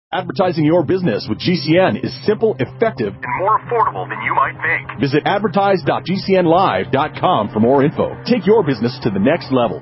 Advertising your business with GCN is simple, effective, and more affordable than you might think. Visit advertise.gcnlive.com for more info. Take your business to the next level.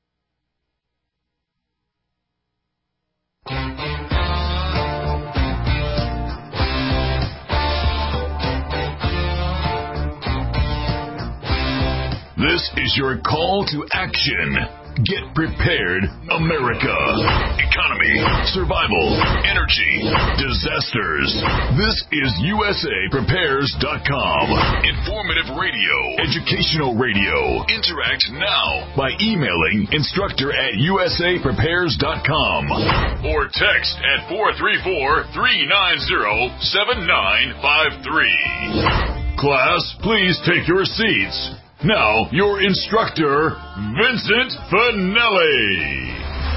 This is your call to action. Get prepared, America. Economy, survival, energy, disasters. This is USAPrepares.com. Informative radio, educational radio. Interact now by emailing instructor@USAPrepares.com or text at 434-390-7953. Class, please take your seats. Now, your instructor, Vincent Finelli.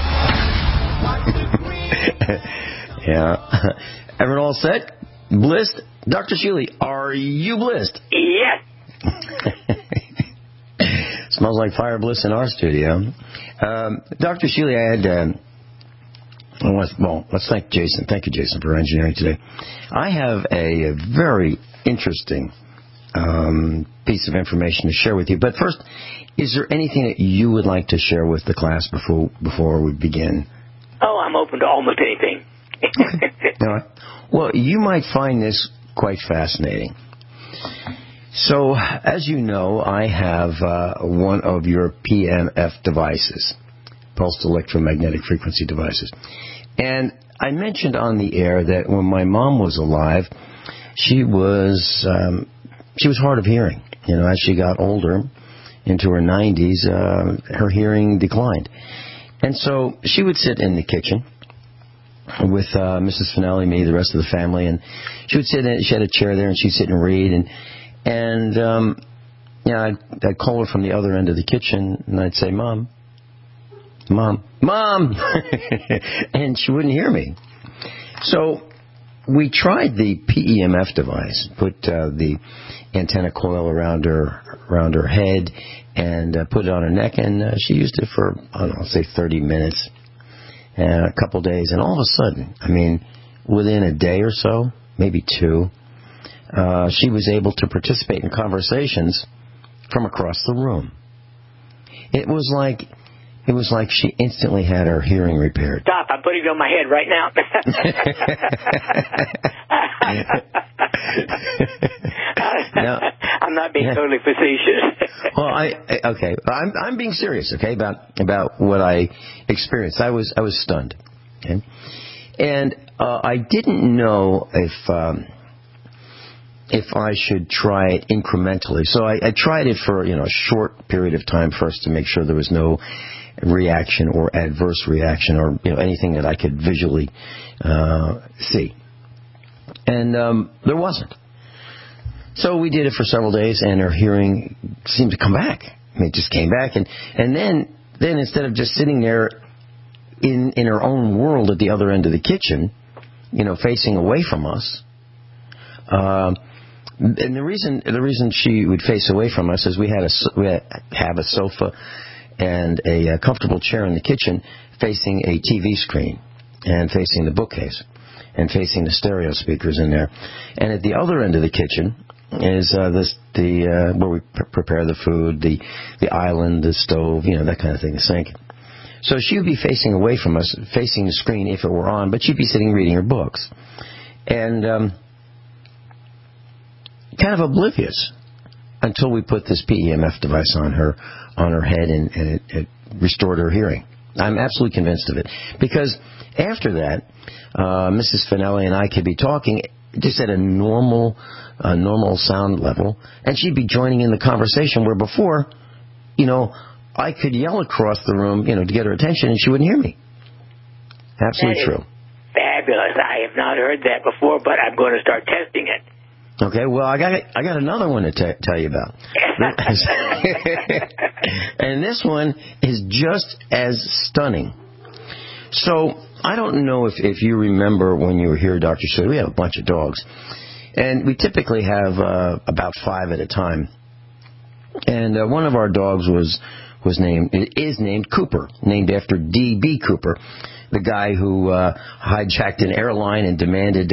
Yeah. Everyone all set? Blissed? Dr. Sheely, are you blissed? Yes. Smells like fire bliss in our studio. Dr. Sheely, I had... let's thank Jason. Thank you, Jason, for engineering today. I have a very interesting piece of information to share with you. But first, is there anything that you would like to share with the class before we begin? Oh, I'm open to almost anything. All right. Well, you might find this quite fascinating. So, as you know, I have one of your PEMF devices, pulsed electromagnetic frequency devices. And I mentioned on the air that when my mom was alive, she was hard of hearing. You know, as she got older, into her 90s, her hearing declined. And so she would sit in the kitchen with Mrs. Finelli, me, the rest of the family, and she would sit in, she had a chair there, and she'd sit and read, and I'd call her from the other end of the kitchen, and I'd say, Mom, and she wouldn't hear me. So we tried the PEMF device, put the antenna coil around her head, and put it on her neck, and she used it for, I don't know, say 30 minutes, and a couple days, and all of a sudden, I mean, within a day or so, maybe two, she was able to participate in conversations from across the room. It was like she instantly had her hearing repaired. Stop, I'm putting it on my head right now. No. I'm not being totally facetious. Well, I'm being serious, okay, about what I experienced. I was stunned, okay? And I didn't know if I should try it incrementally. So I tried it for, a short period of time first to make sure there was no reaction or adverse reaction or anything that I could visually see. And there wasn't. So we did it for several days, and her hearing seemed to come back. I mean, it just came back, and then instead of just sitting there in her own world at the other end of the kitchen, facing away from us. And the reason she would face away from us is we have a sofa and a comfortable chair in the kitchen facing a TV screen and facing the bookcase and facing the stereo speakers in there. And at the other end of the kitchen is where we prepare the food, the island, the stove, that kind of thing, the sink. So she would be facing away from us, facing the screen if it were on, but she'd be sitting reading her books. And kind of oblivious until we put this PEMF device on her head, and it restored her hearing. I'm absolutely convinced of it. Because after that, Mrs. Finelli and I could be talking just at a normal sound level, and she'd be joining in the conversation where before, I could yell across the room, to get her attention, and she wouldn't hear me. Absolutely true. Fabulous. I have not heard that before, but I'm going to start testing it. Okay, well, I got another one to tell you about. And this one is just as stunning. So, I don't know if you remember when you were here, Dr. Sheely, we have a bunch of dogs. And we typically have about 5 at a time. And one of our dogs is named Cooper, named after D.B. Cooper, the guy who hijacked an airline and demanded,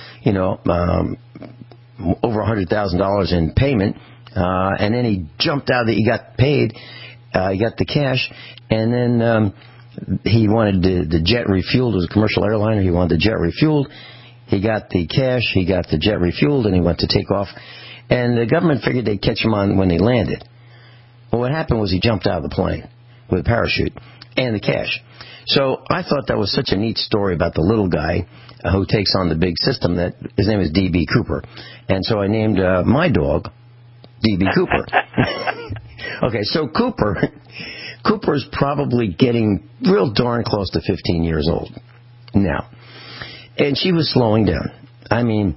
over $100,000 in payment, and then he jumped out that he got paid, he got the cash, and then he wanted the jet refueled. It was a commercial airliner. He wanted the jet refueled. He got the cash, he got the jet refueled, and he went to take off. And the government figured they'd catch him on when they landed. Well, what happened was he jumped out of the plane with a parachute and the cash. So I thought that was such a neat story about the little guy who takes on the big system. That his name is D.B. Cooper. And so I named my dog D.B. Cooper. Okay, so Cooper's probably getting real darn close to 15 years old now. And she was slowing down. I mean,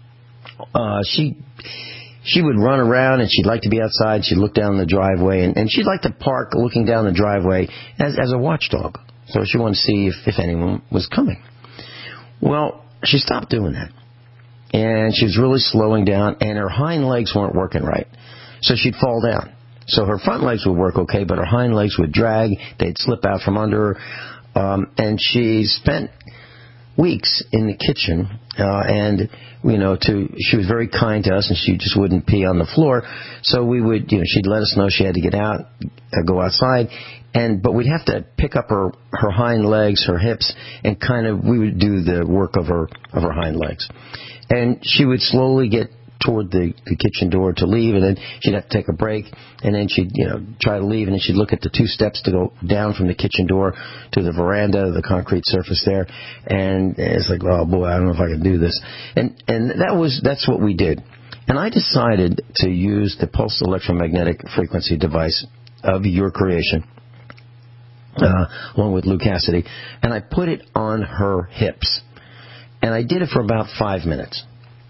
she would run around, and she'd like to be outside. She'd look down the driveway, and she'd like to park looking down the driveway as a watchdog. So she wanted to see if anyone was coming. Well, she stopped doing that. And she was really slowing down, and her hind legs weren't working right. So she'd fall down. So her front legs would work okay, but her hind legs would drag. They'd slip out from under her. And she spent weeks in the kitchen, and she was very kind to us, and she just wouldn't pee on the floor. So we would, she'd let us know she had to get out, go outside, but we'd have to pick up her hind legs, her hips, and we would do the work of her hind legs. And she would slowly get toward the kitchen door to leave, and then she'd have to take a break, and then she'd try to leave, and then she'd look at the 2 steps to go down from the kitchen door to the veranda, the concrete surface there, and it's like, oh boy, I don't know if I can do this, and that's what we did. And I decided to use the pulse electromagnetic frequency device of your creation, along with Lou Cassidy, and I put it on her hips, and I did it for about 5 minutes.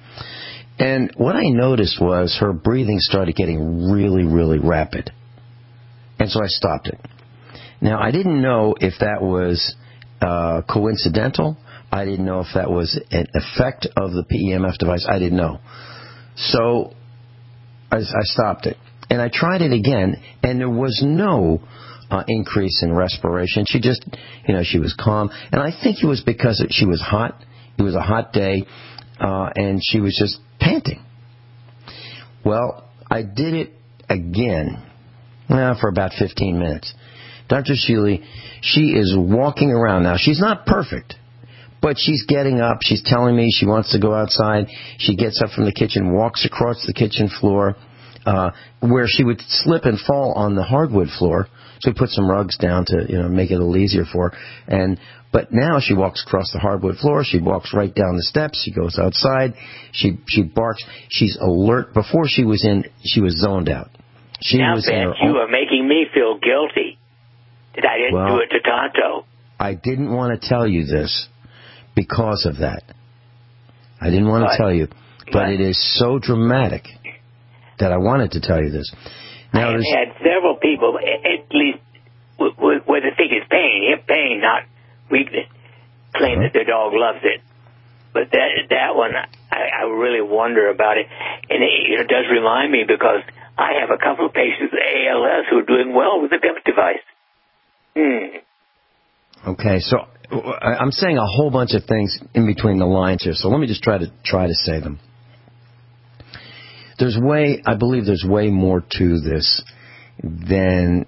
And what I noticed was her breathing started getting really, really rapid. And so I stopped it. Now, I didn't know if that was coincidental. I didn't know if that was an effect of the PEMF device. I didn't know. So I stopped it. And I tried it again, and there was no increase in respiration. She just, she was calm. And I think it was because she was hot. It was a hot day, and she was just panting. Well, I did it again for about 15 minutes. Dr. Sheely, she is walking around now. She's not perfect, but she's getting up. She's telling me she wants to go outside. She gets up from the kitchen, walks across the kitchen floor, where she would slip and fall on the hardwood floor. So we put some rugs down to make it a little easier for her. But now she walks across the hardwood floor. She walks right down the steps. She goes outside. She barks. She's alert. Before she was zoned out. You are making me feel guilty that I didn't do it to Tonto. I didn't want to tell you this because of that. I didn't want to tell you, but it is so dramatic that I wanted to tell you this. Now, I have had several people, at least where the thing is pain, hip pain, not weakness, claim that their dog loves it. But that one, I really wonder about it. And it does remind me because I have a couple of patients with ALS who are doing well with the PEMF device. Okay, so I'm saying a whole bunch of things in between the lines here, so let me just try to say them. I believe there's way more to this than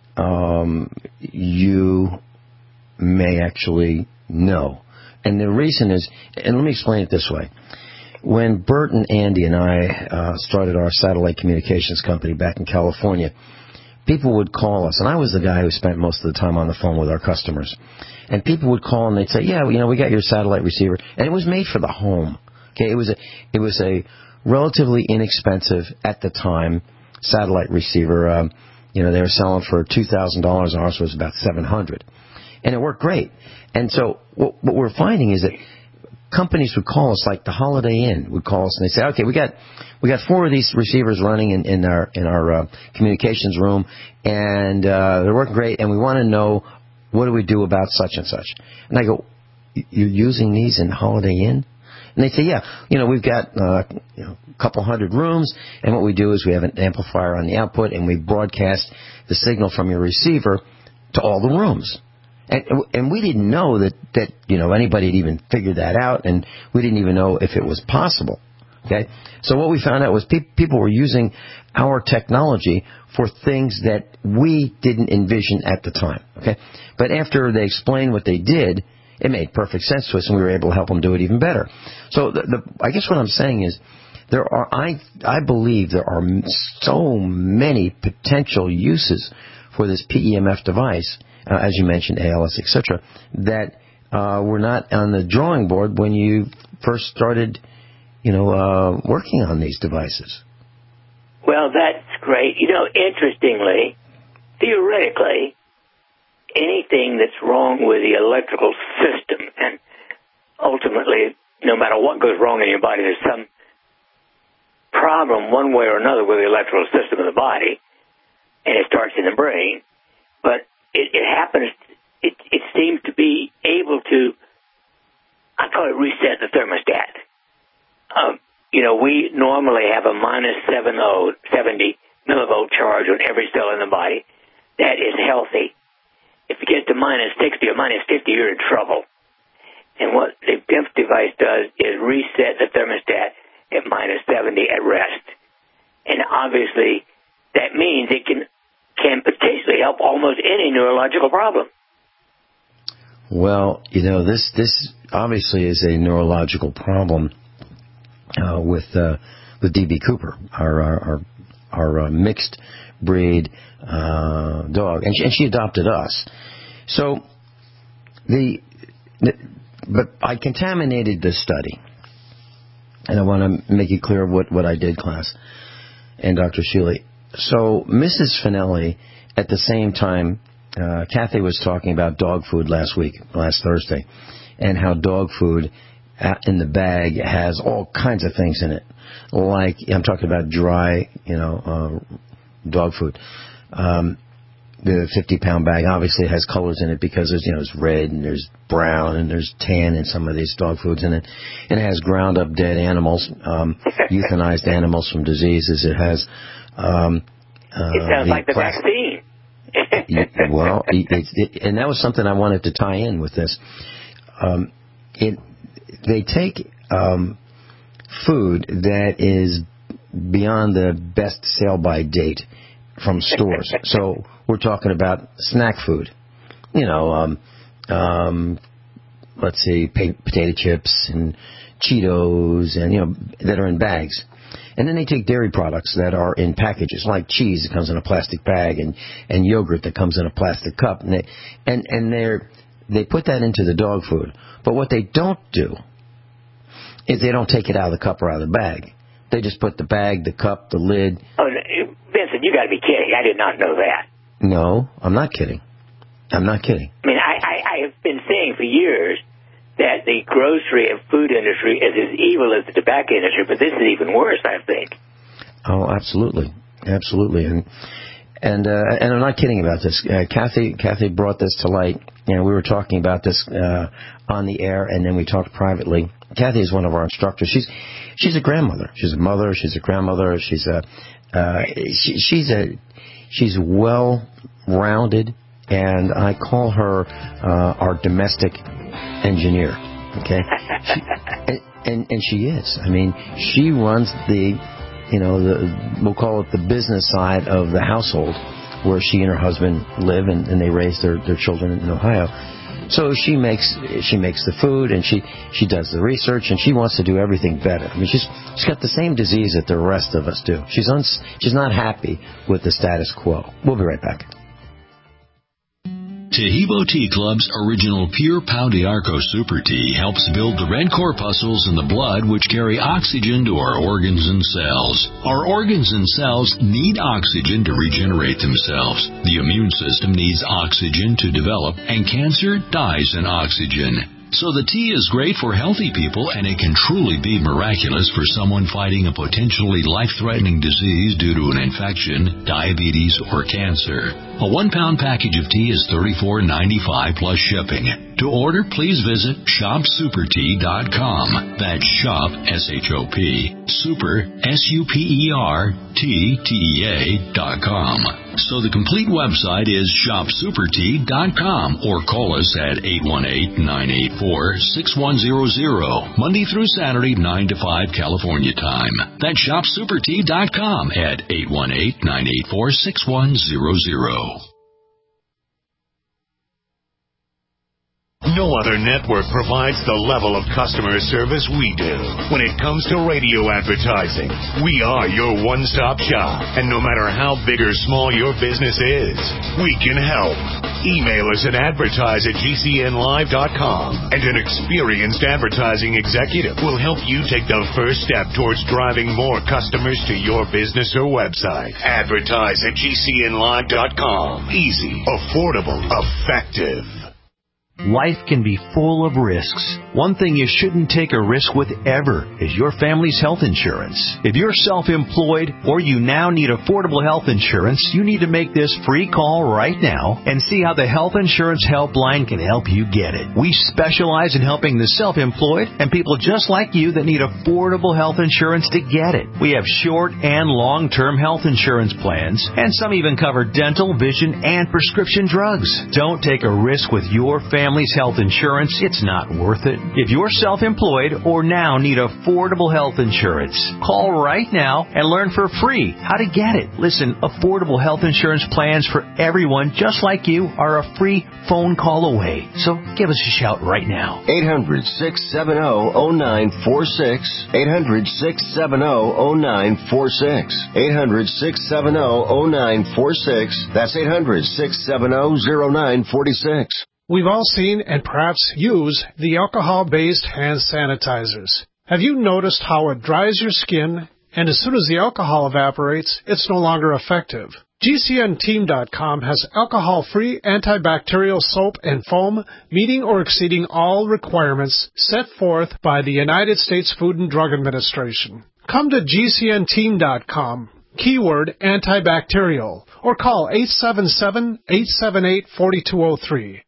you may actually know. And the reason is, and let me explain it this way. When Bert and Andy and I started our satellite communications company back in California, people would call us, and I was the guy who spent most of the time on the phone with our customers. And people would call and they'd say, yeah, we got your satellite receiver. And it was made for the home. Okay, it was a relatively inexpensive at the time satellite receiver. They were selling for $2,000. Ours was about $700, and it worked great. And so what we're finding is that companies would call us, like the Holiday Inn would call us, and they say, okay, we got 4 of these receivers running in our communications room, and they're working great, and we want to know what do we do about such and such. And I go, you're using these in Holiday Inn? And they say, yeah, we've got a couple hundred rooms, and what we do is we have an amplifier on the output, and we broadcast the signal from your receiver to all the rooms. And we didn't know that anybody had even figured that out, and we didn't even know if it was possible. Okay, so what we found out was people were using our technology for things that we didn't envision at the time. Okay, but after they explained what they did, it made perfect sense to us, and we were able to help them do it even better. So I guess what I'm saying is, I believe there are so many potential uses for this PEMF device, as you mentioned, ALS, etc., that were not on the drawing board when you first started, working on these devices. Well, that's great. Interestingly, theoretically, anything that's wrong with the electrical system, and ultimately, no matter what goes wrong in your body, there's some problem one way or another with the electrical system of the body, and it starts in the brain. But it happens, it seems to be able to, I call it reset the thermostat. We normally have a minus 70 millivolt charge on every cell in the body. That is healthy. If it gets to minus 60 or minus 50, you're in trouble. And what the PEMF device does is reset the thermostat at minus 70 at rest. And obviously, that means it can potentially help almost any neurological problem. Well, this obviously is a neurological problem with DB Cooper, our mixed breed dog, and she adopted us. So but I contaminated the study, and I want to make it clear what I did, class, and Dr. Shealy. So Mrs. Finelli, at the same time, Kathy was talking about dog food last Thursday, and how dog food in the bag has all kinds of things in it. Like, I'm talking about dry, dog food. The 50-pound bag obviously has colors in it because there's red and there's brown and there's tan in some of these dog foods in it. And it has ground up dead animals, euthanized animals from diseases. It has it sounds like the vaccine. Well, and that was something I wanted to tie in with this. They take food that is beyond the best sale-by date from stores. So we're talking about snack food. Let's see, potato chips and Cheetos, and that are in bags. And then they take dairy products that are in packages, like cheese that comes in a plastic bag, and yogurt that comes in a plastic cup, and they put that into the dog food. But what they don't do is they don't take it out of the cup or out of the bag. They just put the bag, the cup, the lid. Oh, Vincent, you got to be kidding! I did not know that. No, I'm not kidding. I mean, I have been saying for years that the grocery and food industry is as evil as the tobacco industry, but this is even worse, I think. Oh, absolutely, and I'm not kidding about this. Kathy brought this to light, and we were talking about this on the air, and then we talked privately. Kathy is one of our instructors. She's a grandmother. She's a mother. She's a grandmother. She's well-rounded, and I call her our domestic engineer. Okay, and she is. I mean, she runs we'll call it the business side of the household, where she and her husband live, and they raise their children in Ohio. So she makes the food, and she does the research, and she wants to do everything better. I mean, she's got the same disease that the rest of us do. She's not happy with the status quo. We'll be right back. Taheebo Tea Club's original Pure Pau d'Arco Super Tea helps build the red corpuscles in the blood which carry oxygen to our organs and cells. Our organs and cells need oxygen to regenerate themselves. The immune system needs oxygen to develop, and cancer dies in oxygen. So the tea is great for healthy people, and it can truly be miraculous for someone fighting a potentially life-threatening disease due to an infection, diabetes, or cancer. A 1-pound package of tea is $34.95 plus shipping. To order, please visit shopsupertea.com. That's shop, S-H-O-P, super, SUPERTTEA.com. So the complete website is shopsupertea.com, or call us at 818-984-6100, Monday through Saturday, 9 to 5 California time. That's shopsupertea.com at 818-984-6100. No other network provides the level of customer service we do. When it comes to radio advertising, we are your one-stop shop. And no matter how big or small your business is, we can help. Email us at advertise@gcnlive.com, and an experienced advertising executive will help you take the first step towards driving more customers to your business or website. Advertise@gcnlive.com. Easy, affordable, effective. Life can be full of risks. One thing you shouldn't take a risk with ever is your family's health insurance. If you're self-employed or you now need affordable health insurance, you need to make this free call right now and see how the Health Insurance Helpline can help you get it. We specialize in helping the self-employed and people just like you that need affordable health insurance to get it. We have short and long-term health insurance plans, and some even cover dental, vision, and prescription drugs. Don't take a risk with your family's health insurance. It's not worth it. If you're self-employed or now need affordable health insurance, call right now and learn for free how to get it. Listen, affordable health insurance plans for everyone just like you are a free phone call away. So give us a shout right now. 800-670-0946. 800-670-0946. 800-670-0946. That's 800-670-0946. We've all seen and perhaps use the alcohol-based hand sanitizers. Have you noticed how it dries your skin, and as soon as the alcohol evaporates, it's no longer effective? GCNteam.com has alcohol-free antibacterial soap and foam meeting or exceeding all requirements set forth by the United States Food and Drug Administration. Come to GCNteam.com, keyword antibacterial, or call 877-878-4203.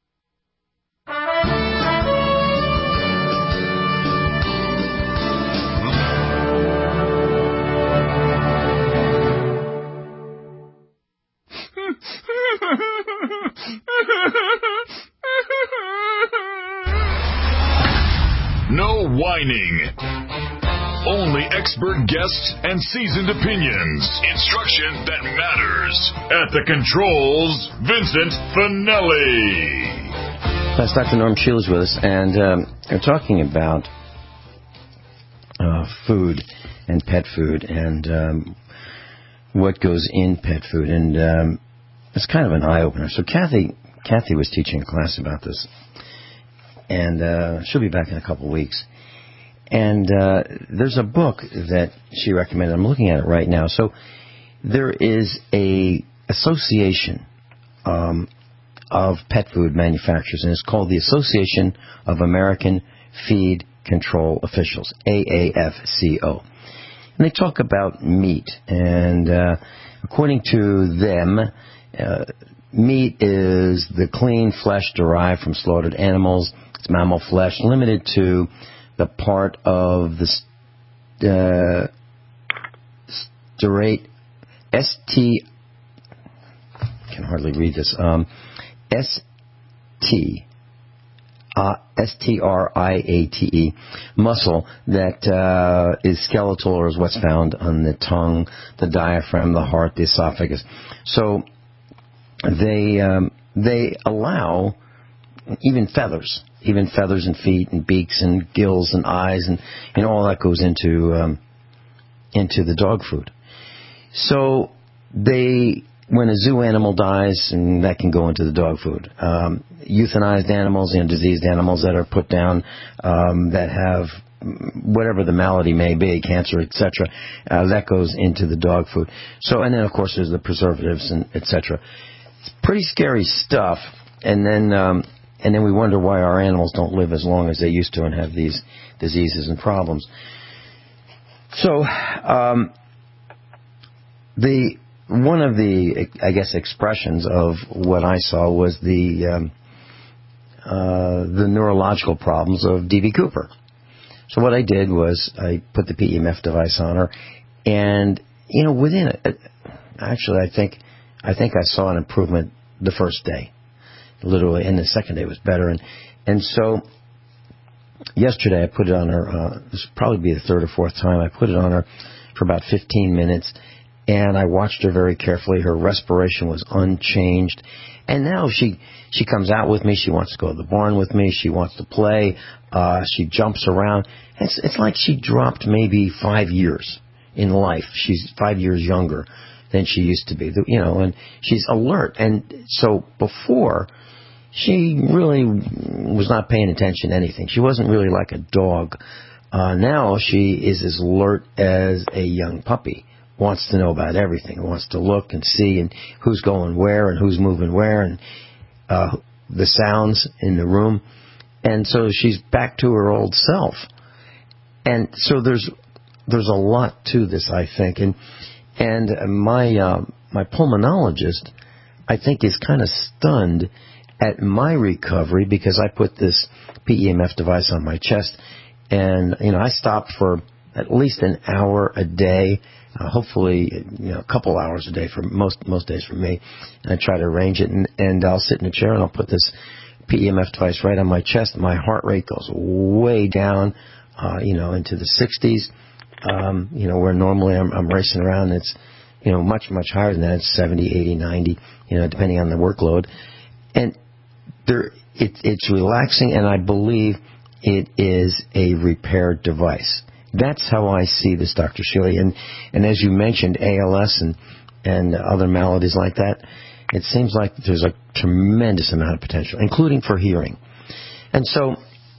No whining. Only expert guests and seasoned opinions. Instruction that matters. At the controls, Vincent Finelli. That's Dr. Norm Shields with us, and we're talking about food and pet food and what goes in pet food. And it's kind of an eye-opener. So Kathy was teaching a class about this, and she'll be back in a couple of weeks. And there's a book that she recommended. I'm looking at it right now. So there is a association of pet food manufacturers, and it's called the Association of American Feed Control Officials, AAFCO. And they talk about meat, and according to them, meat is the clean flesh derived from slaughtered animals. It's mammal flesh, limited to the part of the sterate, I can hardly read this, STRIATE muscle that is skeletal, or is what's found on the tongue, the diaphragm, the heart, the esophagus. So they allow even feathers and feet and beaks and gills and eyes and all that goes into the dog food. So when a zoo animal dies, and that can go into the dog food. Euthanized animals, diseased animals that are put down, that have whatever the malady may be, cancer, etc., that goes into the dog food. So, and then of course there's the preservatives and etc. It's pretty scary stuff. And then we wonder why our animals don't live as long as they used to and have these diseases and problems. So, one of the, I guess, expressions of what I saw was the the neurological problems of D.B. Cooper. So what I did was I put the PEMF device on her, and within it, actually, I think I saw an improvement the first day, literally, and the second day was better. And so yesterday I put it on her. This would probably be the third or fourth time I put it on her for about 15 minutes, and I watched her very carefully. Her respiration was unchanged, and now she comes out with me. She wants to go to the barn with me. She wants to play. She jumps around. It's like she dropped maybe 5 years in life. She's 5 years younger than she used to be, and she's alert. And so before, she really was not paying attention to anything. She wasn't really like a dog. Now she is as alert as a young puppy. Wants to know about everything. Wants to look and see and who's going where and who's moving where and the sounds in the room. And so she's back to her old self. And so there's a lot to this, I think. And my pulmonologist, I think, is kind of stunned at my recovery because I put this PEMF device on my chest, and I stopped for at least an hour a day, hopefully a couple hours a day for most days for me. And I try to arrange it, and I'll sit in a chair and I'll put this PEMF device right on my chest. My heart rate goes way down, into the 60s. Where normally I'm racing around, it's, much, much higher than that. It's 70, 80, 90, depending on the workload. And it's relaxing, and I believe it is a repair device. That's how I see this, Dr. Shealy. And as you mentioned, ALS and other maladies like that, it seems like there's a tremendous amount of potential, including for hearing. And so,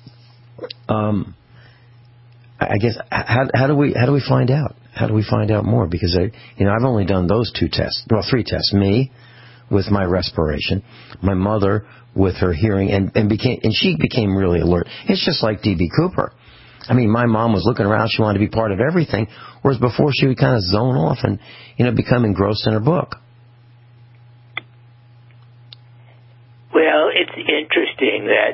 I guess how do we find out? How do we find out more? Because I've only done those 3 tests. Me with my respiration, my mother with her hearing, and she became really alert. It's just like D.B. Cooper. I mean, my mom was looking around; she wanted to be part of everything, whereas before she would kind of zone off and become engrossed in her book. Well, it's interesting that.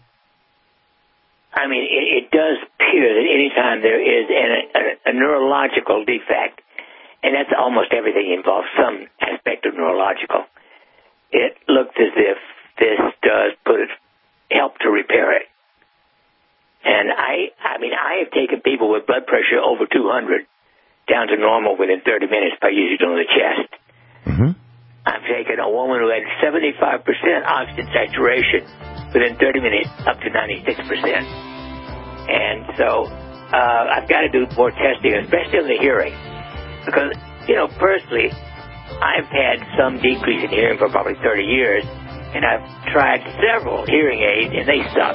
I mean, it does appear that any time there is a neurological defect, and that's almost everything involves some aspect of neurological, it looks as if this does help to repair it. And I have taken people with blood pressure over 200 down to normal within 30 minutes by using it on the chest. Mm-hmm. I've taken a woman who had 75% oxygen saturation within 30 minutes up to 96%. And so I've got to do more testing, especially on the hearing. Because, personally, I've had some decrease in hearing for probably 30 years, and I've tried several hearing aids, and they suck.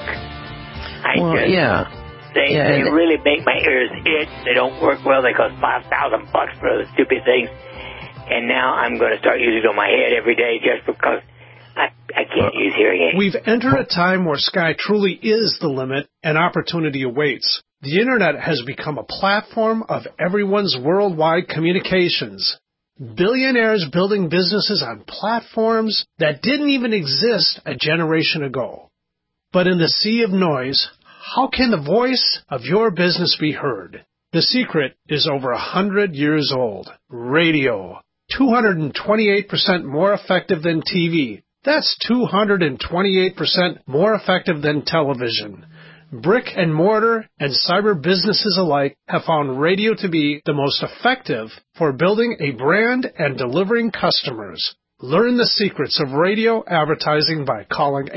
They really make my ears itch. They don't work well. They cost $5,000 for those stupid things. And now I'm going to start using it on my head every day just because I can't use hearing aids. We've entered a time where sky truly is the limit and opportunity awaits. The Internet has become a platform of everyone's worldwide communications. Billionaires building businesses on platforms that didn't even exist a generation ago. But in the sea of noise, how can the voice of your business be heard? The secret is over 100 years old. Radio. 228% more effective than TV. That's 228% more effective than television. Brick and mortar and cyber businesses alike have found radio to be the most effective for building a brand and delivering customers. Learn the secrets of radio advertising by calling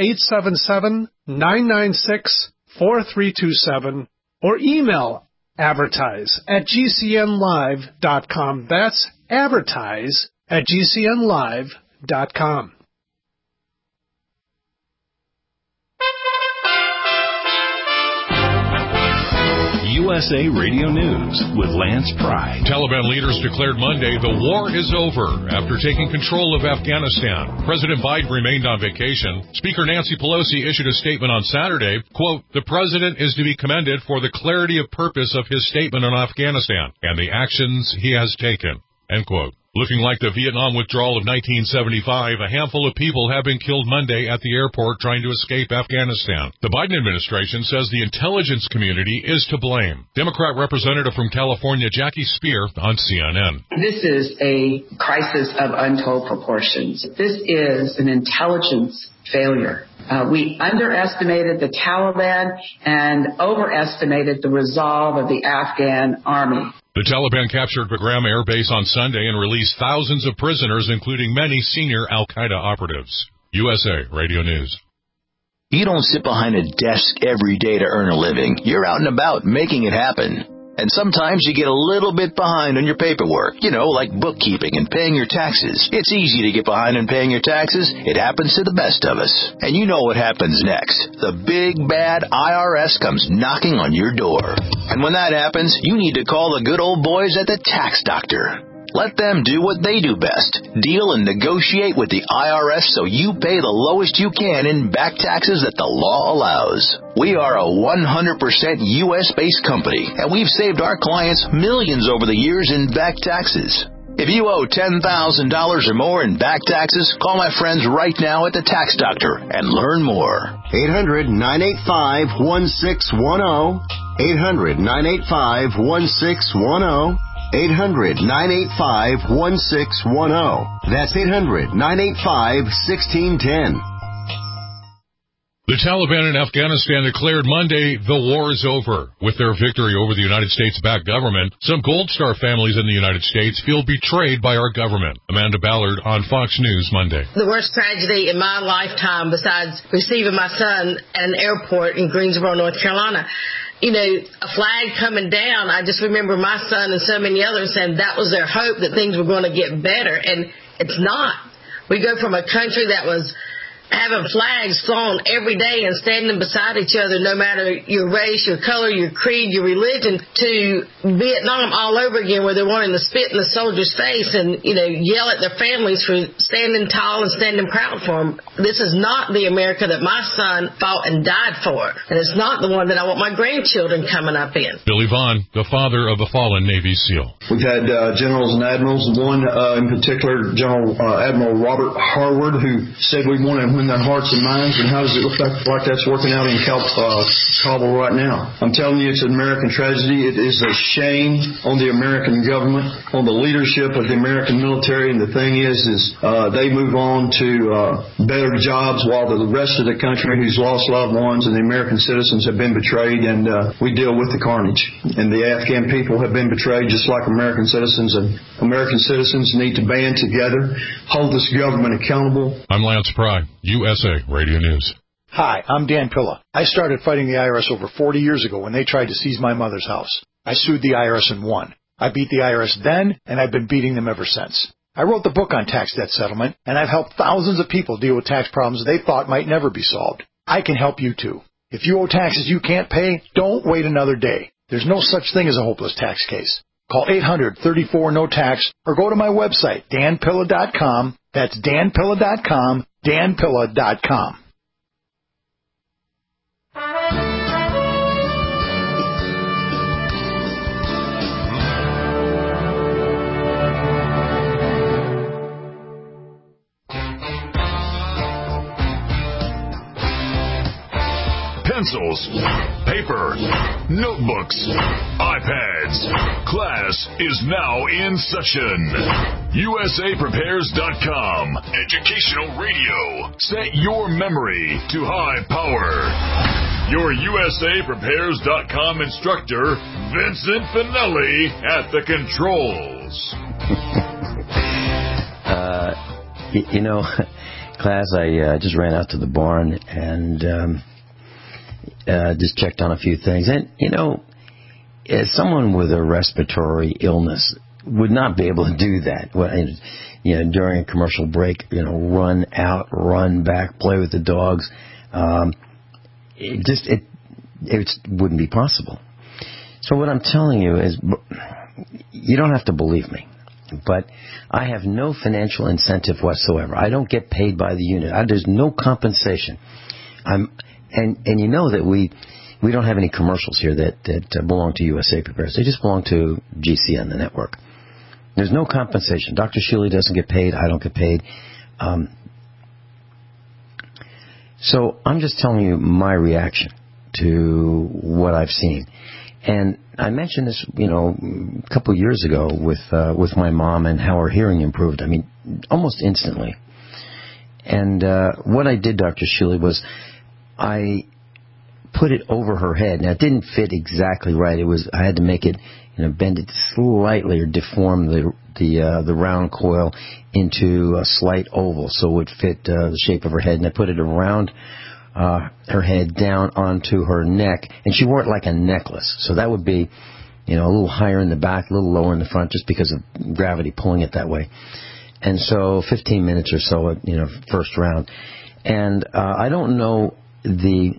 877-996-4327 or email advertise@gcnlive.com. That's advertise@gcnlive.com. USA Radio News with Lance Pry. Taliban leaders declared Monday the war is over after taking control of Afghanistan. President Biden remained on vacation. Speaker Nancy Pelosi issued a statement on Saturday, quote, "The president is to be commended for the clarity of purpose of his statement on Afghanistan and the actions he has taken." end quote. Looking like the Vietnam withdrawal of 1975, a handful of people have been killed Monday at the airport trying to escape Afghanistan. The Biden administration says the intelligence community is to blame. Democrat Representative from California Jackie Speer on CNN. This is a crisis of untold proportions. This is an intelligence failure. We underestimated the Taliban and overestimated the resolve of the Afghan army. The Taliban captured Bagram Air Base on Sunday and released thousands of prisoners, including many senior al-Qaeda operatives. USA Radio News. You don't sit behind a desk every day to earn a living. You're out and about making it happen. And sometimes you get a little bit behind on your paperwork, like bookkeeping and paying your taxes. It's easy to get behind on paying your taxes. It happens to the best of us. And you know what happens next. The big, bad IRS comes knocking on your door. And when that happens, you need to call the good old boys at the Tax Doctor. Let them do what they do best. Deal and negotiate with the IRS so you pay the lowest you can in back taxes that the law allows. We are a 100% U.S.-based company, and we've saved our clients millions over the years in back taxes. If you owe $10,000 or more in back taxes, call my friends right now at the Tax Doctor and learn more. 800-985-1610. 800-985-1610. 800-985-1610. That's 800-985-1610. The Taliban in Afghanistan declared Monday the war is over. With their victory over the United States-backed government, some Gold Star families in the United States feel betrayed by our government. Amanda Ballard on Fox News Monday. The worst tragedy in my lifetime, besides receiving my son at an airport in Greensboro, North Carolina, a flag coming down, I just remember my son and so many others saying that was their hope, that things were going to get better, and it's not. We go from a country that was having flags flown every day and standing beside each other, no matter your race, your color, your creed, your religion, to Vietnam all over again, where they're wanting to spit in the soldier's face and, yell at their families for standing tall and standing proud for them. This is not the America that my son fought and died for. And it's not the one that I want my grandchildren coming up in. Billy Vaughn, the father of the fallen Navy SEAL. We've had generals and admirals, one in particular, General Admiral Robert Harward, who said we want to win their hearts and minds, and how does it look like that's working out in Kabul right now? I'm telling you, it's an American tragedy. It is a shame on the American government, on the leadership of the American military, and the thing is they move on to better jobs while the rest of the country who's lost loved ones and the American citizens have been betrayed, and we deal with the carnage. And the Afghan people have been betrayed just like American citizens, and American citizens need to band together, hold this government accountable. I'm Lance Pry, USA Radio News. Hi, I'm Dan Pilla. I started fighting the IRS over 40 years ago when they tried to seize my mother's house. I sued the IRS and won. I beat the IRS then, and I've been beating them ever since. I wrote the book on tax debt settlement, and I've helped thousands of people deal with tax problems they thought might never be solved. I can help you too. If you owe taxes you can't pay, don't wait another day. There's no such thing as a hopeless tax case. Call 800-34-NO-TAX or go to my website, danpilla.com. That's danpilla.com, danpilla.com. Pencils, paper, notebooks, iPads. Class is now in session. USAPrepares.com. Educational radio. Set your memory to high power. Your USAPrepares.com instructor, Vincent Finelli, at the controls. Class, I just ran out to the barn and just checked on a few things. And, someone with a respiratory illness would not be able to do that. During a commercial break, run out, run back, play with the dogs. It wouldn't be possible. So what I'm telling you is, you don't have to believe me, but I have no financial incentive whatsoever. I don't get paid by the unit. There's no compensation. And you know that we don't have any commercials here that belong to USA Prepares. They just belong to GCN, the network. There's no compensation. Dr. Shealy doesn't get paid. I don't get paid. So I'm just telling you my reaction to what I've seen. And I mentioned this, a couple of years ago with my mom and how her hearing improved. I mean, almost instantly. And what I did, Dr. Shealy, was I put it over her head. Now, it didn't fit exactly right. I had to make it, bend it slightly or deform the round coil into a slight oval so it would fit the shape of her head. And I put it around her head down onto her neck, and she wore it like a necklace. So that would be, a little higher in the back, a little lower in the front, just because of gravity pulling it that way. And so 15 minutes or so, first round. And I don't know the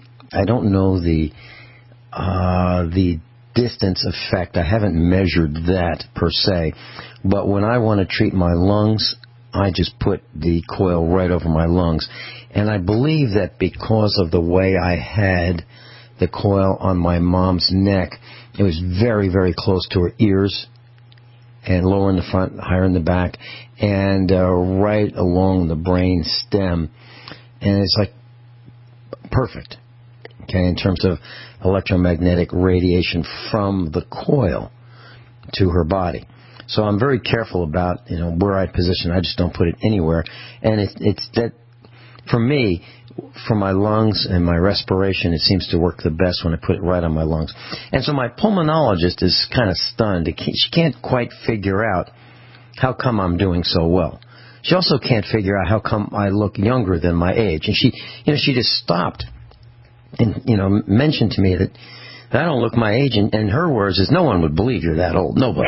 distance effect. I haven't measured that per se. But when I want to treat my lungs, I just put the coil right over my lungs. And I believe that because of the way I had the coil on my mom's neck, it was very, very close to her ears, and lower in the front, higher in the back, and right along the brain stem. And it's like perfect, okay, in terms of electromagnetic radiation from the coil to her body. So I'm very careful about, where I position. I just don't put it anywhere. And it's that, for me, for my lungs and my respiration, it seems to work the best when I put it right on my lungs. And so my pulmonologist is kind of stunned. She can't quite figure out how come I'm doing so well. She also can't figure out how come I look younger than my age. And she just stopped and, mentioned to me that I don't look my age. And her words is, no one would believe you're that old. Nobody.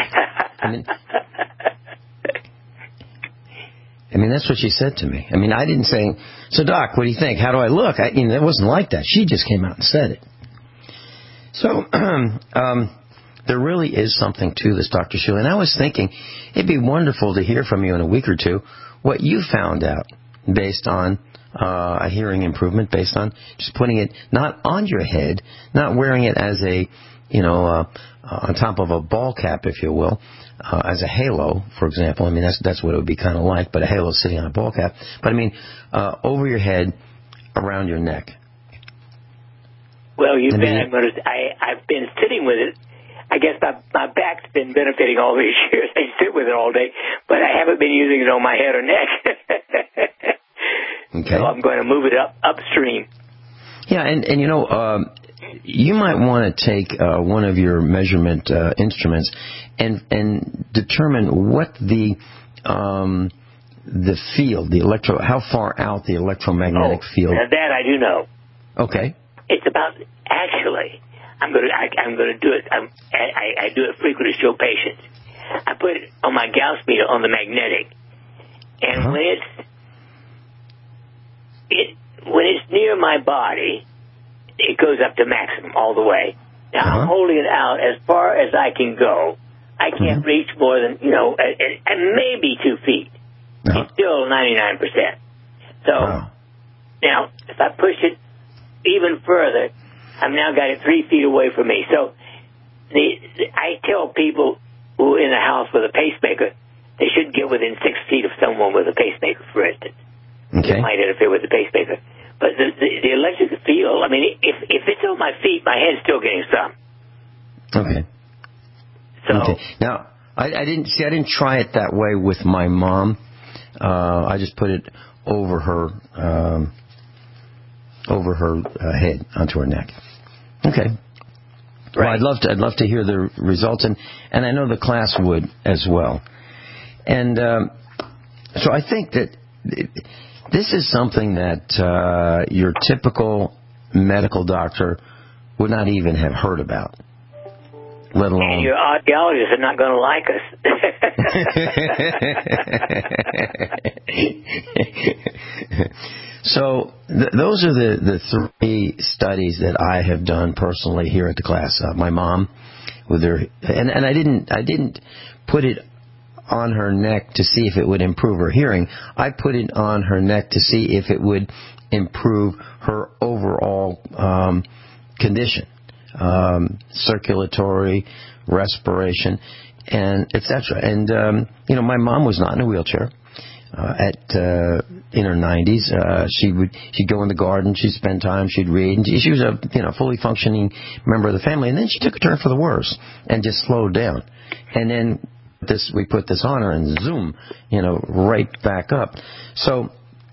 I mean, that's what she said to me. I mean, I didn't say, so Doc, what do you think? How do I look? It wasn't like that. She just came out and said it. So there really is something to this, Dr. Shealy. And I was thinking it'd be wonderful to hear from you in a week or two what you found out based on a hearing improvement, based on just putting it not on your head, not wearing it as a, on top of a ball cap, if you will, as a halo, for example. I mean, that's what it would be kind of like, but a halo sitting on a ball cap. But I mean, over your head, around your neck. Well, I've been sitting with it. I guess my back's been benefiting all these years. I sit with it all day, but I haven't been using it on my head or neck. Okay. So I'm going to move it upstream. Yeah, and you might want to take one of your measurement instruments and determine what the field, how far out the electromagnetic field. That I do know. Okay. It's about, actually, I'm going to do it. I do it frequently to show patients. I put it on my Gauss meter on the magnetic, and when it's near my body, it goes up to maximum all the way. Now I'm holding it out as far as I can go. I can't reach more than, and maybe 2 feet. It's still 99%. So now, if I push it even further, I've now got it 3 feet away from me. So I tell people who are in a house with a pacemaker, they shouldn't get within 6 feet of someone with a pacemaker, for instance. Okay. It might interfere with the pacemaker. But the electric field, I mean, if it's on my feet, my head's still getting some. Okay. So okay. Now, I didn't try it that way with my mom. I just put it over her head onto her neck. Okay. Right. Well, I'd love to hear the results, and I know the class would as well. And so I think that this is something that your typical medical doctor would not even have heard about, let alone... And your audiologists are not going to like us. So those are the 3 studies that I have done personally here at the class. My mom, with her... And I didn't put it on her neck to see if it would improve her hearing. I put it on her neck to see if it would improve her overall condition, circulatory, respiration. and etc. And my mom was not in a wheelchair. In her 90s, she'd go in the garden, she'd spend time, she'd read, and she was a fully functioning member of the family. And then she took a turn for the worse and just slowed down. And then we put this on her, and zoom, right back up. So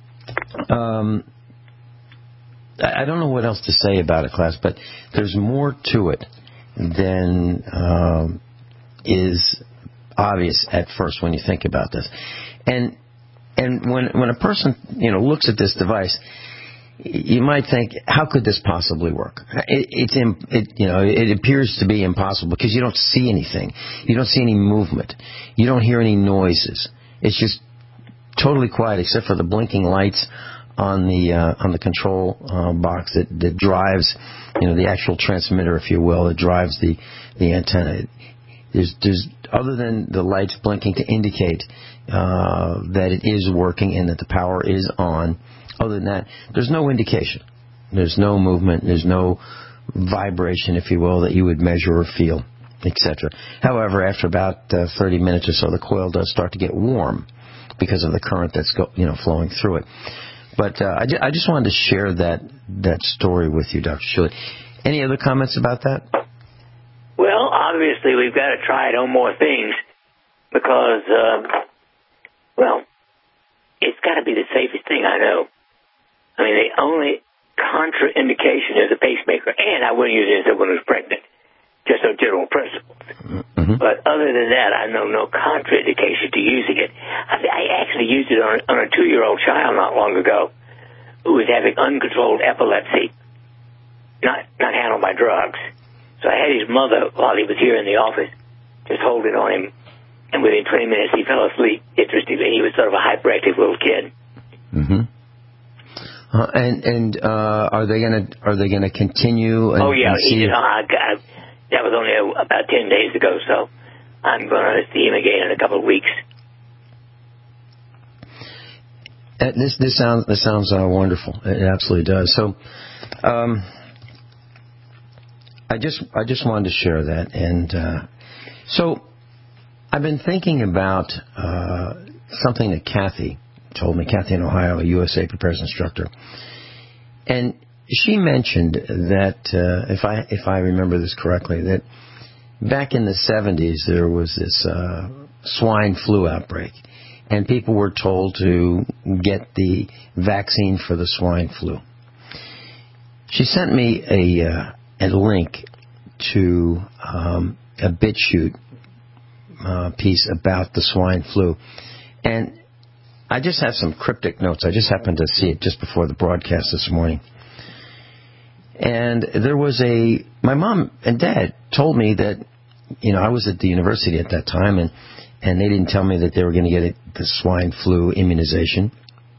I don't know what else to say about it, class, but there's more to it than is obvious at first when you think about this. And when a person looks at this device, you might think, how could this possibly work? It appears to be impossible because you don't see anything, you don't see any movement, you don't hear any noises. It's just totally quiet except for the blinking lights on the control box that drives the actual transmitter, if you will, that drives the antenna. There's other than the lights blinking to indicate that it is working and that the power is on. Other than that, there's no indication. There's no movement. There's no vibration, if you will, that you would measure or feel, etc. However, after about 30 minutes or so, the coil does start to get warm because of the current that's flowing through it. But I just wanted to share that story with you, Dr. Shilley. Any other comments about that? Well, obviously we've got to try it on more things because, it's got to be the safest thing I know. I mean, the only contraindication is a pacemaker, and I wouldn't use it as a woman who's pregnant, just a general principle. Mm-hmm. But other than that, I know no contraindication to using it. I actually used it on a 2-year-old child not long ago who was having uncontrolled epilepsy, not handled by drugs. So I had his mother, while he was here in the office, just hold it on him, and within 20 minutes he fell asleep. Interestingly, he was sort of a hyperactive little kid. Mm-hmm. Are they gonna continue? Oh yeah, that was only about 10 days ago, so I'm gonna see him again in a couple of weeks. This sounds wonderful. It absolutely does. So, I just wanted to share that, and so I've been thinking about something that Kathy told me. Kathy in Ohio, a USA Prepares instructor, and she mentioned that if I remember this correctly, that back in the 70s there was this swine flu outbreak, and people were told to get the vaccine for the swine flu. She sent me a link to a BitChute piece about the swine flu, and I just have some cryptic notes. I just happened to see it just before the broadcast this morning. And there was my mom and dad told me that, I was at the university at that time, and they didn't tell me that they were going to get the swine flu injection,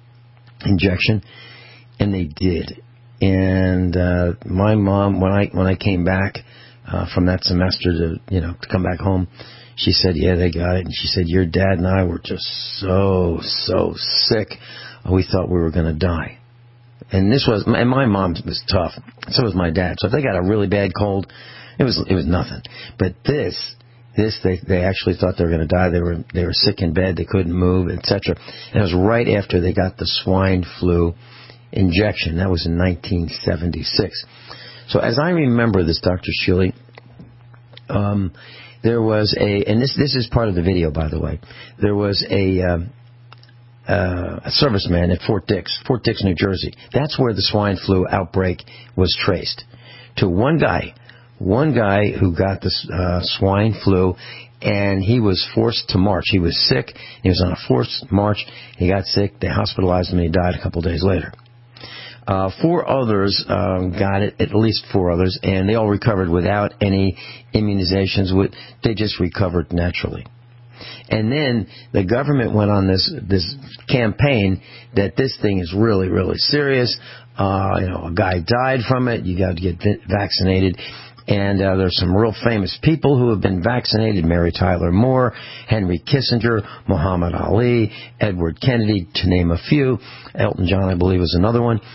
and they did. And my mom, when I came back from that semester to come back home, she said, yeah, they got it. And she said, your dad and I were just so sick. We thought we were going to die. And my mom was tough. So was my dad. So if they got a really bad cold, it was nothing. But this, they actually thought they were going to die. They were sick in bed. They couldn't move, etc. And it was right after they got the swine flu injection. That was in 1976. So as I remember this, Dr. Shilley, there was and this is part of the video, by the way. There was a serviceman at Fort Dix, New Jersey. That's where the swine flu outbreak was traced to one guy who got the swine flu, and he was forced to march. He was sick. He was on a forced march. He got sick. They hospitalized him, and he died a couple days later. 4 others got it, at least 4 others, and they all recovered without any immunizations. They just recovered naturally. And then the government went on this campaign that this thing is really, really serious. A guy died from it. You got to get vaccinated. And there's some real famous people who have been vaccinated: Mary Tyler Moore, Henry Kissinger, Muhammad Ali, Edward Kennedy, to name a few. Elton John, I believe, was another one.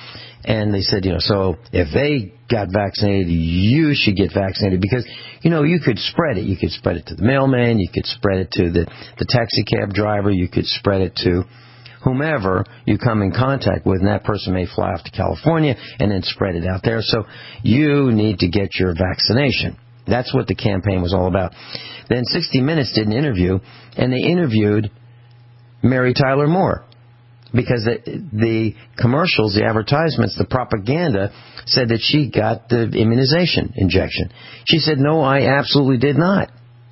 And they said, so if they got vaccinated, you should get vaccinated because, you could spread it. You could spread it to the mailman. You could spread it to the taxi cab driver. You could spread it to whomever you come in contact with, and that person may fly off to California and then spread it out there. So you need to get your vaccination. That's what the campaign was all about. Then 60 Minutes did an interview, and they interviewed Mary Tyler Moore. Because the commercials, the advertisements, the propaganda said that she got the immunization injection. She said, no, I absolutely did not.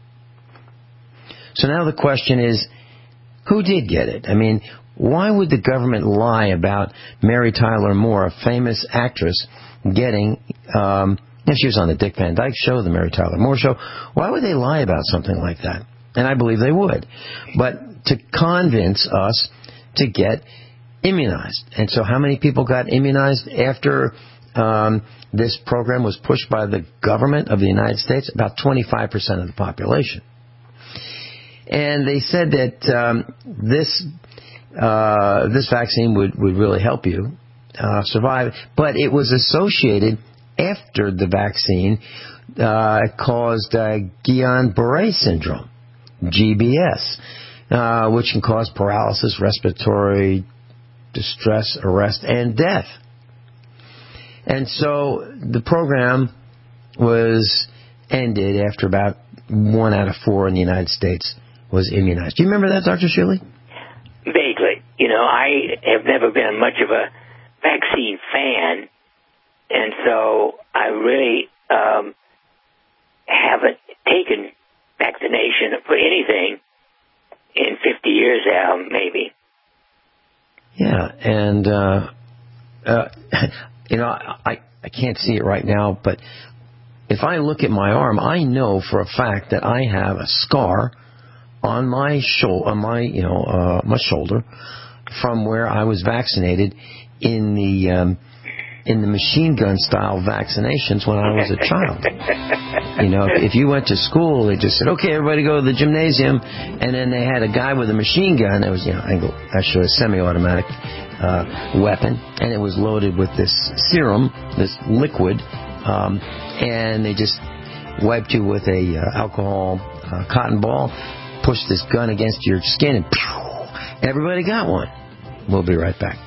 So now the question is, who did get it? I mean, why would the government lie about Mary Tyler Moore, a famous actress, getting, if she was on the Dick Van Dyke Show, the Mary Tyler Moore Show, why would they lie about something like that? And I believe they would. But to convince us to get immunized. And so how many people got immunized after this program was pushed by the government of the United States? About 25% of the population. And they said that this vaccine would really help you survive. But it was associated after the vaccine caused Guillain-Barré syndrome, GBS. Which can cause paralysis, respiratory distress, arrest, and death. And so the program was ended after about 1 out of 4 in the United States was immunized. Do you remember that, Dr. Shuley? Vaguely. I have never been much of a vaccine fan, and so I really haven't taken vaccination for anything in 50 years now, maybe. Yeah, and, I can't see it right now, but if I look at my arm, I know for a fact that I have a scar on my my shoulder from where I was vaccinated in the machine gun style vaccinations when I was a child. If you went to school, they just said, okay, everybody go to the gymnasium, and then they had a guy with a machine gun that was, actually a semi-automatic weapon, and it was loaded with this serum, this liquid, and they just wiped you with a alcohol cotton ball, pushed this gun against your skin, and everybody got one. We'll be right back.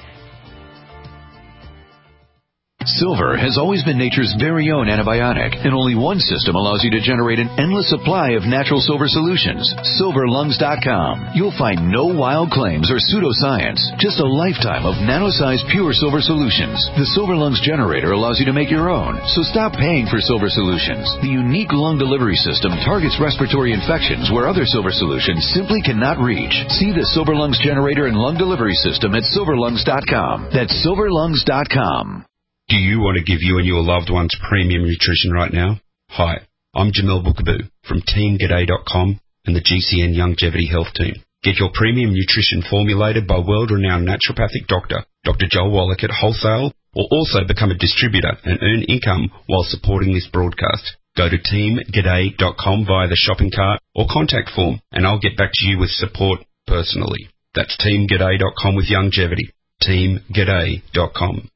Silver has always been nature's very own antibiotic, and only one system allows you to generate an endless supply of natural silver solutions. SilverLungs.com. You'll find no wild claims or pseudoscience, just a lifetime of nano-sized pure silver solutions. The Silver Lungs generator allows you to make your own, so stop paying for silver solutions. The unique lung delivery system targets respiratory infections where other silver solutions simply cannot reach. See the Silver Lungs generator and lung delivery system at SilverLungs.com. That's SilverLungs.com. Do you want to give you and your loved ones premium nutrition right now? Hi, I'm Jamel Bookaboo from TeamGaday.com and the GCN Longevity Health Team. Get your premium nutrition formulated by world-renowned naturopathic doctor, Dr. Joel Wallach at wholesale, or also become a distributor and earn income while supporting this broadcast. Go to TeamGaday.com via the shopping cart or contact form, and I'll get back to you with support personally. That's TeamGaday.com with longevity. TeamGaday.com.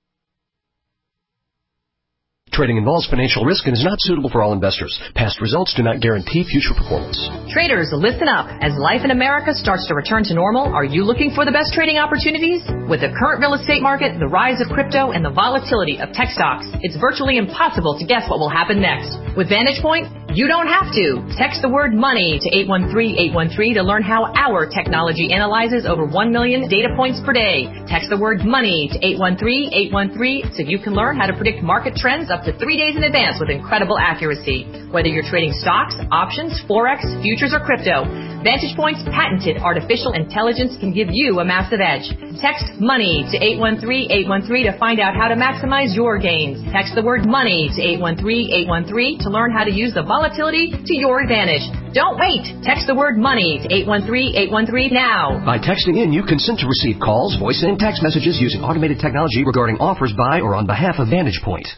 Trading involves financial risk and is not suitable for all investors. Past results do not guarantee future performance. Traders, listen up. As life in America starts to return to normal, are you looking for the best trading opportunities? With the current real estate market, the rise of crypto, and the volatility of tech stocks, it's virtually impossible to guess what will happen next. With Vantage Point, you don't have to. Text the word money to 813-813 to learn how our technology analyzes over 1 million data points per day. Text the word money to 813-813 so you can learn how to predict market trends up to 3 days in advance with incredible accuracy. Whether you're trading stocks, options, forex, futures, or crypto, Vantage Point's patented artificial intelligence can give you a massive edge. Text money to 813-813 to find out how to maximize your gains. Text the word money to 813-813 to learn how to use the volatility to your advantage. Don't wait. Text the word money to 813-813 now. By texting in, you consent to receive calls, voice, and text messages using automated technology regarding offers by or on behalf of Vantage Point.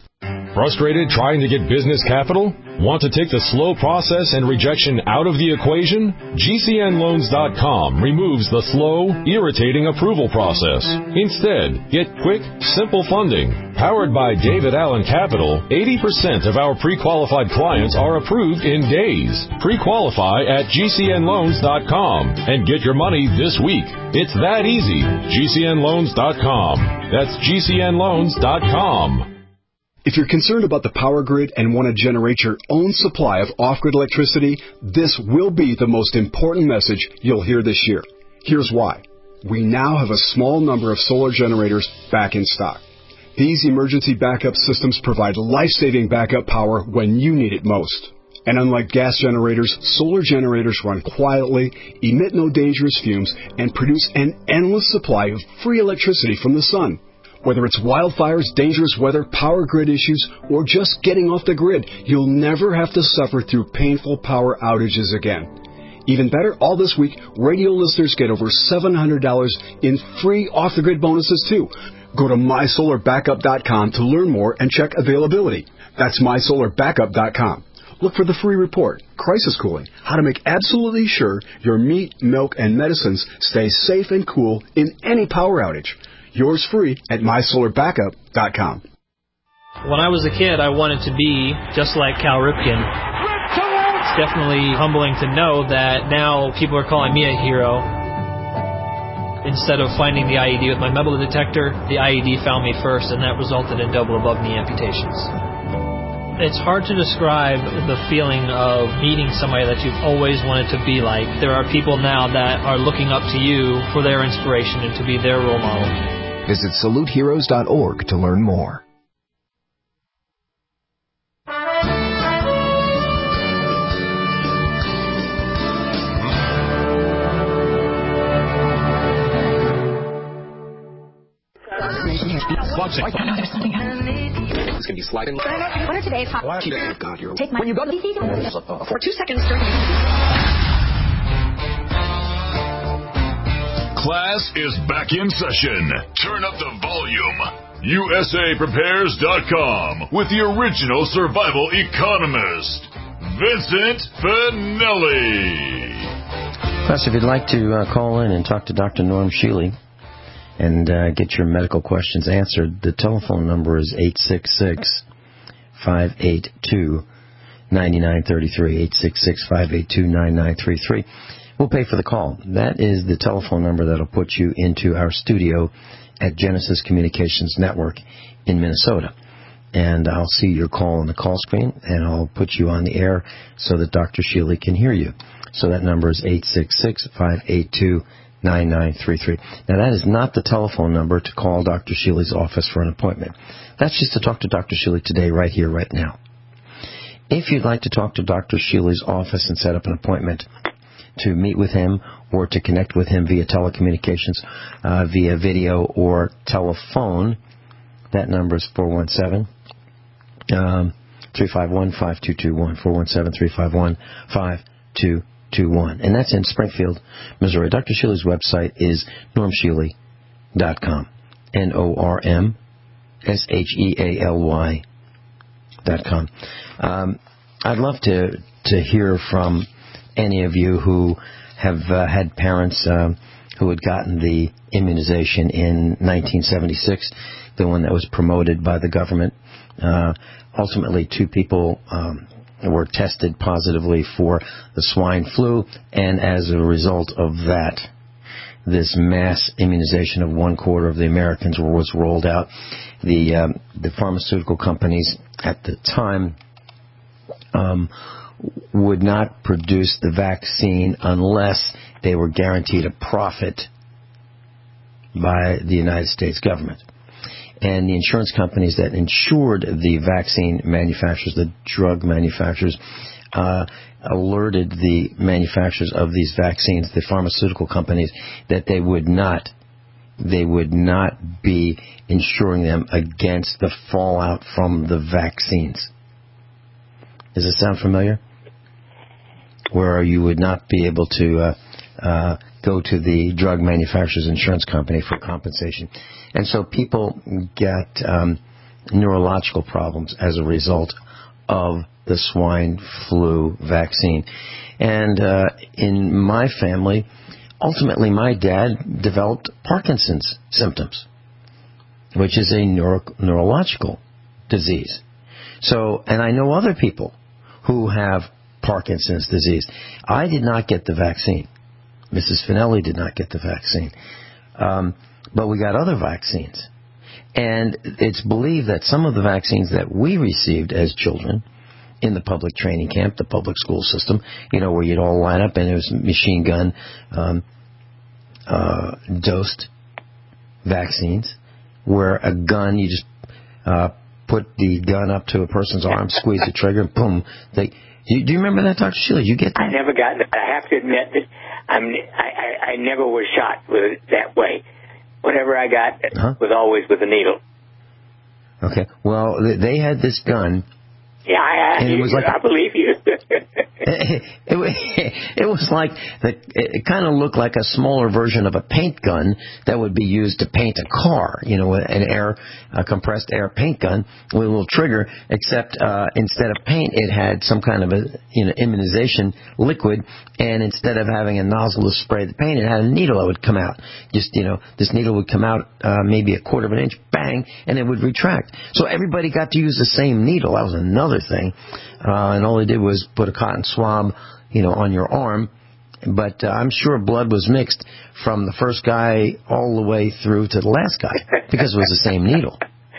Frustrated trying to get business capital? Want to take the slow process and rejection out of the equation? GCNLoans.com removes the slow, irritating approval process. Instead, get quick, simple funding. Powered by David Allen Capital, 80% of our pre-qualified clients are approved in days. Pre-qualify at GCNLoans.com and get your money this week. It's that easy. GCNLoans.com. That's GCNLoans.com. If you're concerned about the power grid and want to generate your own supply of off-grid electricity, this will be the most important message you'll hear this year. Here's why. We now have a small number of solar generators back in stock. These emergency backup systems provide life-saving backup power when you need it most. And unlike gas generators, solar generators run quietly, emit no dangerous fumes, and produce an endless supply of free electricity from the sun. Whether it's wildfires, dangerous weather, power grid issues, or just getting off the grid, you'll never have to suffer through painful power outages again. Even better, all this week, radio listeners get over $700 in free off-the-grid bonuses, too. Go to MySolarBackup.com to learn more and check availability. That's MySolarBackup.com. Look for the free report, Crisis Cooling, how to make absolutely sure your meat, milk, and medicines stay safe and cool in any power outage. Yours free at MySolarBackup.com. When I was a kid, I wanted to be just like Cal Ripken. It's definitely humbling to know that now people are calling me a hero. Instead of finding the IED with my metal detector, the IED found me first, and that resulted in double above-knee amputations. It's hard to describe the feeling of meeting somebody that you've always wanted to be like. There are people now that are looking up to you for their inspiration and to be their role model. Visit SaluteHeroes.org to learn more. It's going to be sliding. What are today's hot? Take my. When you go to the for 2 seconds during Class is back in session. Turn up the volume. USAPrepares.com with the original survival economist, Vincent Finelli. Class, if you'd like to call in and talk to Dr. Norm Shealy and get your medical questions answered, the telephone number is 866-582-9933, 866-582-9933. We'll pay for the call. That is the telephone number that'll put you into our studio at Genesis Communications Network in Minnesota. And I'll see your call on the call screen, and I'll put you on the air so that Dr. Shealy can hear you. So that number is 866-582-9933. Now, that is not the telephone number to call Dr. Shealy's office for an appointment. That's just to talk to Dr. Shealy today, right here, right now. If you'd like to talk to Dr. Shealy's office and set up an appointment to meet with him or to connect with him via telecommunications, via video or telephone, that number is 417-351-5221, 417-351-5221. And that's in Springfield, Missouri. Dr. Shealy's website is normshealy.com, NORMSHEALY.com. I'd love to hear from any of you who have had parents who had gotten the immunization in 1976, the one that was promoted by the government. Ultimately, 2 people were tested positively for the swine flu, and as a result of that, this mass immunization of 1/4 of the Americans was rolled out. The pharmaceutical companies at the time would not produce the vaccine unless they were guaranteed a profit by the United States government. And the insurance companies that insured the vaccine manufacturers, the drug manufacturers, alerted the manufacturers of these vaccines, the pharmaceutical companies, that they would not be insuring them against the fallout from the vaccines. Does it sound familiar? Where you would not be able to go to the drug manufacturer's insurance company for compensation. And so people get neurological problems as a result of the swine flu vaccine. And in my family, ultimately my dad developed Parkinson's symptoms, which is a neurological disease. So, and I know other people who have Parkinson's disease. I did not get the vaccine. Mrs. Finelli did not get the vaccine. But we got other vaccines. And it's believed that some of the vaccines that we received as children in the public training camp, the public school system, where you'd all line up and it was machine gun dosed vaccines, where a gun, you just put the gun up to a person's arm, squeeze the trigger, and boom. Do you remember that, Dr. Sheila? You get that? I never got it. I have to admit that I never was shot with it that way. Whatever I got was always with a needle. Okay. Well, they had this gun. Yeah, I believe you. It was like it kind of looked like a smaller version of a paint gun that would be used to paint a car. A compressed air paint gun with a little trigger. Except instead of paint, it had some kind of immunization liquid, and instead of having a nozzle to spray the paint, it had a needle that would come out. Just this needle would come out maybe a quarter of an inch, bang, and it would retract. So everybody got to use the same needle. That was another thing. And all they did was put a cotton swab, on your arm. But I'm sure blood was mixed from the first guy all the way through to the last guy because it was the same needle.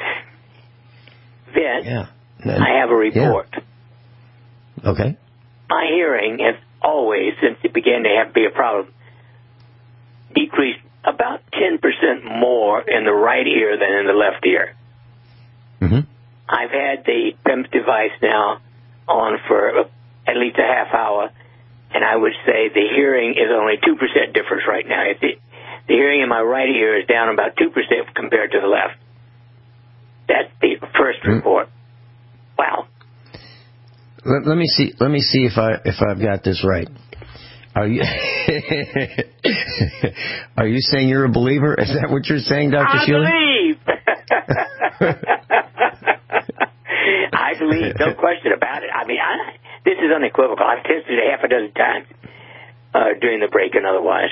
Vince, I have a report. Yeah. Okay. My hearing has always, since it began to be a problem, decreased about 10% more in the right ear than in the left ear. Mm-hmm. I've had the PIMP device now on for at least a half hour, and I would say the hearing is only 2% difference right now. The hearing in my right ear is down about 2% compared to the left. That's the first report. Wow. Let me see if I've got this right. Are you are you saying you're a believer? Is that what you're saying, Dr. Sheila? I believe, no question about it. I mean, this is unequivocal. I've tested it half a dozen times during the break and otherwise.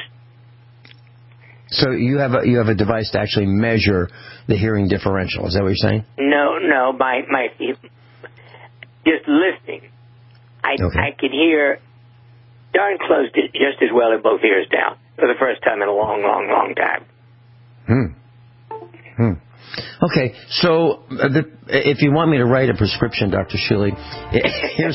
So you have a device to actually measure the hearing differential. Is that what you're saying? No. My just listening, I can hear darn close to just as well in both ears now for the first time in a long, long, long time. Okay, so if you want me to write a prescription, Dr. Shilley, here's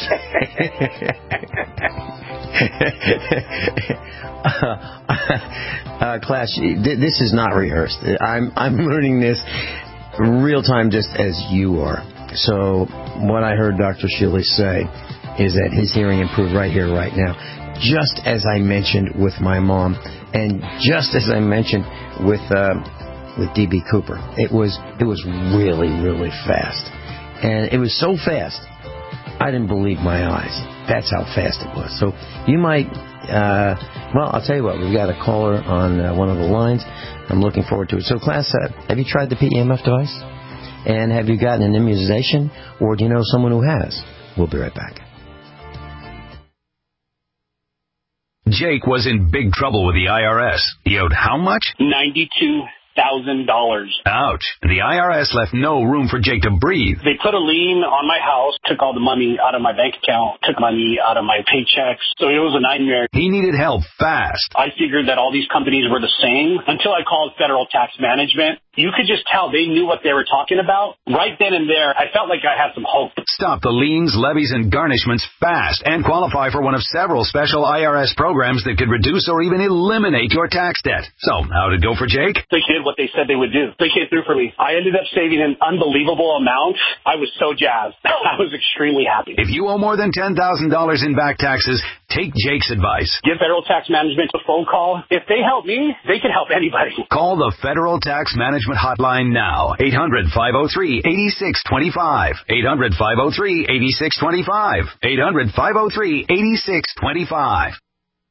class. This is not rehearsed. I'm learning this real time, just as you are. So what I heard Dr. Shilley say is that his hearing improved right here, right now, just as I mentioned with my mom, and just as I mentioned with D.B. Cooper. It was really, really fast. And it was so fast, I didn't believe my eyes. That's how fast it was. So you might, I'll tell you what, we've got a caller on one of the lines. I'm looking forward to it. So class, have you tried the PEMF device? And have you gotten an immunization? Or do you know someone who has? We'll be right back. Jake was in big trouble with the IRS. He owed how much? $92,000. Ouch. The IRS left no room for Jake to breathe. They put a lien on my house, took all the money out of my bank account, took money out of my paychecks. So it was a nightmare. He needed help fast. I figured that all these companies were the same until I called Federal Tax Management. You could just tell they knew what they were talking about. Right then and there, I felt like I had some hope. Stop the liens, levies, and garnishments fast and qualify for one of several special IRS programs that could reduce or even eliminate your tax debt. So, how'd it go for Jake? They did what they said they would do. They came through for me. I ended up saving an unbelievable amount. I was so jazzed. I was extremely happy. If you owe more than $10,000 in back taxes, take Jake's advice. Give Federal Tax Management a phone call. If they help me, they can help anybody. Call the Federal Tax Management hotline now. 800-503-8625. 800-503-8625. 800-503-8625.